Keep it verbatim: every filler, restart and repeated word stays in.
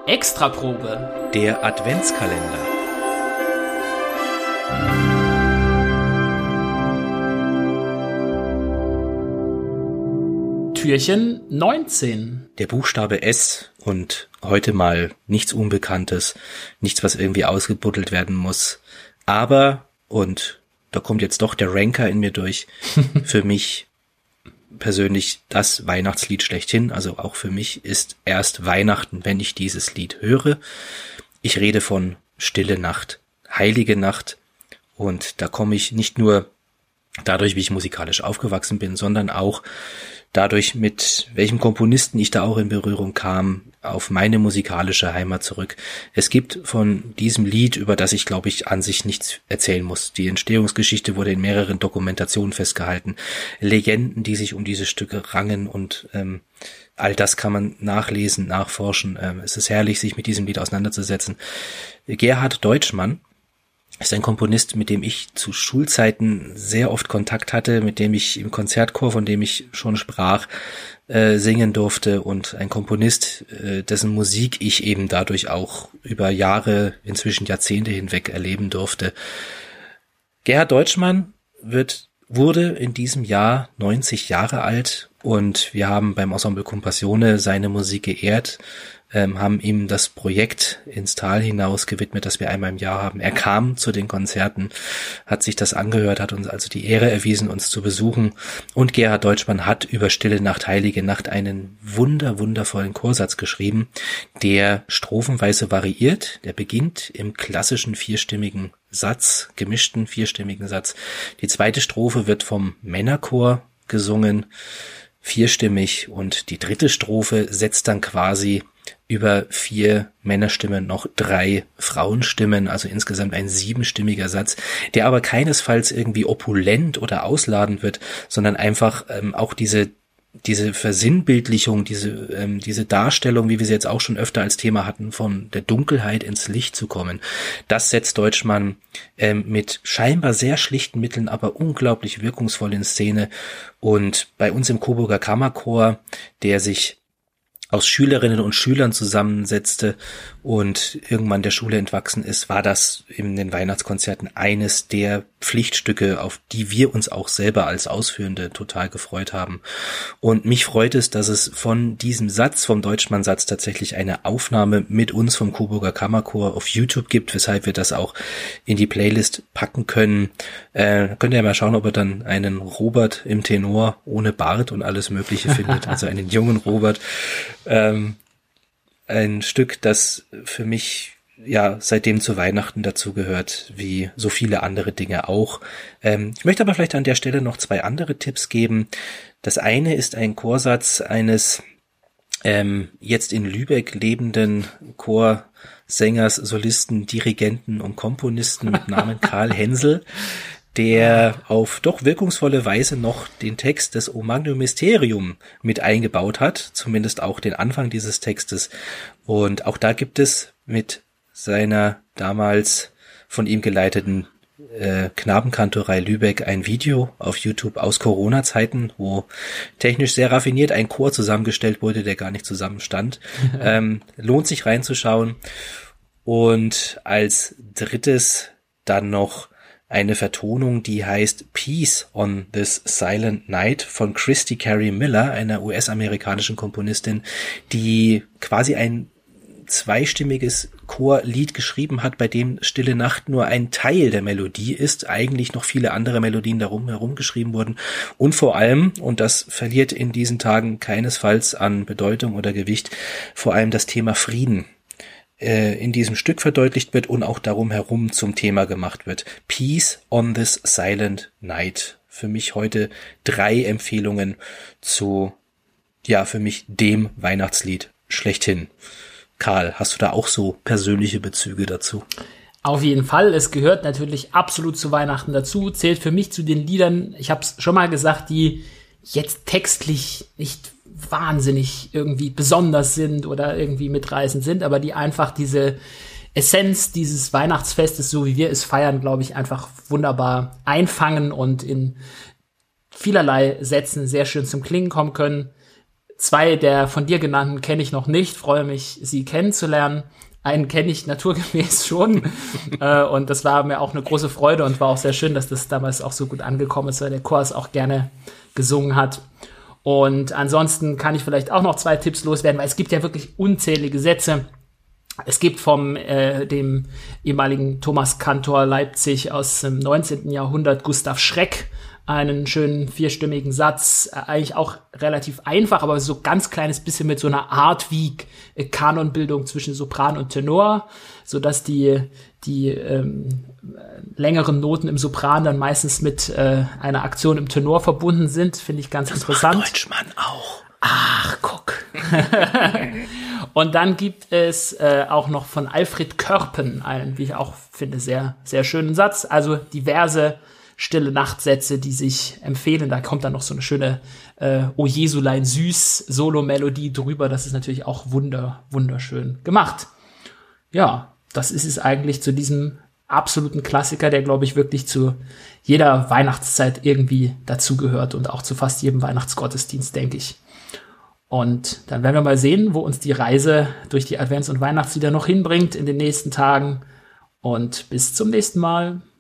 Extraprobe. Der Adventskalender. Türchen neunzehn. Der Buchstabe S und heute mal nichts Unbekanntes, nichts, was irgendwie ausgebuddelt werden muss. Aber, und da kommt jetzt doch der Ranker in mir durch, für mich persönlich das Weihnachtslied schlechthin. Also auch für mich ist erst Weihnachten, wenn ich dieses Lied höre. Ich rede von Stille Nacht, Heilige Nacht. Und da komme ich nicht nur dadurch, wie ich musikalisch aufgewachsen bin, sondern auch dadurch, mit welchem Komponisten ich da auch in Berührung kam, auf meine musikalische Heimat zurück. Es gibt von diesem Lied, über das ich, glaube ich, an sich nichts erzählen muss. Die Entstehungsgeschichte wurde in mehreren Dokumentationen festgehalten. Legenden, die sich um diese Stücke rangen und ähm, all das kann man nachlesen, nachforschen. Ähm, es ist herrlich, sich mit diesem Lied auseinanderzusetzen. Gerhard Deutschmann ist ein Komponist, mit dem ich zu Schulzeiten sehr oft Kontakt hatte, mit dem ich im Konzertchor, von dem ich schon sprach, äh, singen durfte, und ein Komponist, äh, dessen Musik ich eben dadurch auch über Jahre, inzwischen Jahrzehnte hinweg erleben durfte. Gerhard Deutschmann wird, wurde in diesem Jahr neunzig Jahre alt, und wir haben beim Ensemble Compassione seine Musik geehrt, ähm, haben ihm das Projekt ins Tal hinaus gewidmet, das wir einmal im Jahr haben. Er kam zu den Konzerten, hat sich das angehört, hat uns also die Ehre erwiesen, uns zu besuchen. Und Gerhard Deutschmann hat über Stille Nacht, Heilige Nacht einen wunder, wundervollen Chorsatz geschrieben, der strophenweise variiert. Der beginnt im klassischen vierstimmigen Satz, gemischten vierstimmigen Satz. Die zweite Strophe wird vom Männerchor gesungen, vierstimmig, und die dritte Strophe setzt dann quasi über vier Männerstimmen noch drei Frauenstimmen, also insgesamt ein siebenstimmiger Satz, der aber keinesfalls irgendwie opulent oder ausladend wird, sondern einfach ähm, auch diese diese Versinnbildlichung, diese ähm, diese Darstellung, wie wir sie jetzt auch schon öfter als Thema hatten, von der Dunkelheit ins Licht zu kommen. Das setzt Deutschmann ähm, mit scheinbar sehr schlichten Mitteln, aber unglaublich wirkungsvoll in Szene. Und bei uns im Coburger Kammerchor, der sich aus Schülerinnen und Schülern zusammensetzte und irgendwann der Schule entwachsen ist, war das in den Weihnachtskonzerten eines der Pflichtstücke, auf die wir uns auch selber als Ausführende total gefreut haben. Und mich freut es, dass es von diesem Satz, vom Deutschmann-Satz, tatsächlich eine Aufnahme mit uns vom Coburger Kammerchor auf YouTube gibt, weshalb wir das auch in die Playlist packen können. Äh, könnt ihr ja mal schauen, ob ihr dann einen Robert im Tenor ohne Bart und alles Mögliche findet, also einen jungen Robert. Ähm, ein Stück, das für mich ja seitdem zu Weihnachten dazugehört, wie so viele andere Dinge auch. Ähm, ich möchte aber vielleicht an der Stelle noch zwei andere Tipps geben. Das eine ist ein Chorsatz eines ähm, jetzt in Lübeck lebenden Chorsängers, Solisten, Dirigenten und Komponisten mit Namen Karl Hensel, der auf doch wirkungsvolle Weise noch den Text des O Magnum Mysterium mit eingebaut hat, zumindest auch den Anfang dieses Textes. Und auch da gibt es mit seiner damals von ihm geleiteten äh, Knabenkantorei Lübeck ein Video auf YouTube aus Corona-Zeiten, wo technisch sehr raffiniert ein Chor zusammengestellt wurde, der gar nicht zusammenstand. ähm, lohnt sich reinzuschauen. Und als drittes dann noch eine Vertonung, die heißt Peace on this Silent Night von Christy Carey Miller, einer U S-amerikanischen Komponistin, die quasi ein zweistimmiges Chorlied geschrieben hat, bei dem Stille Nacht nur ein Teil der Melodie ist, eigentlich noch viele andere Melodien darum herum geschrieben wurden, und vor allem, und das verliert in diesen Tagen keinesfalls an Bedeutung oder Gewicht, vor allem das Thema Frieden in diesem Stück verdeutlicht wird und auch darum herum zum Thema gemacht wird. Peace on this Silent Night. Für mich heute drei Empfehlungen zu, ja, für mich dem Weihnachtslied schlechthin. Karl, hast du da auch so persönliche Bezüge dazu? Auf jeden Fall. Es gehört natürlich absolut zu Weihnachten dazu. Zählt für mich zu den Liedern, ich habe es schon mal gesagt, die jetzt textlich nicht wahnsinnig irgendwie besonders sind oder irgendwie mitreißend sind, aber die einfach diese Essenz dieses Weihnachtsfestes, so wie wir es feiern, glaube ich, einfach wunderbar einfangen und in vielerlei Sätzen sehr schön zum Klingen kommen können. Zwei der von dir genannten kenne ich noch nicht, freue mich, sie kennenzulernen. Einen kenne ich naturgemäß schon äh, und das war mir auch eine große Freude und war auch sehr schön, dass das damals auch so gut angekommen ist, weil der Chor es auch gerne gesungen hat. Und ansonsten kann ich vielleicht auch noch zwei Tipps loswerden, weil es gibt ja wirklich unzählige Sätze. Es gibt vom äh, dem ehemaligen Thomas Kantor Leipzig aus dem neunzehnten Jahrhundert, Gustav Schreck, einen schönen vierstimmigen Satz, äh, eigentlich auch relativ einfach, aber so ganz kleines bisschen mit so einer Art wie äh, Kanonbildung zwischen Sopran und Tenor, so dass die die ähm, längeren Noten im Sopran dann meistens mit äh, einer Aktion im Tenor verbunden sind, finde ich ganz das interessant. Macht Deutschmann auch. Ach, guck. Und dann gibt es äh, auch noch von Alfred Körpen einen, wie ich auch finde, sehr sehr schönen Satz, also diverse stille Nachtsätze, die sich empfehlen. Da kommt dann noch so eine schöne äh, O Jesulein süß Solo-Melodie drüber. Das ist natürlich auch wunder, wunderschön gemacht. Ja, das ist es eigentlich zu diesem absoluten Klassiker, der, glaube ich, wirklich zu jeder Weihnachtszeit irgendwie dazugehört und auch zu fast jedem Weihnachtsgottesdienst, denke ich. Und dann werden wir mal sehen, wo uns die Reise durch die Advents- und Weihnachtslieder noch hinbringt in den nächsten Tagen. Und bis zum nächsten Mal.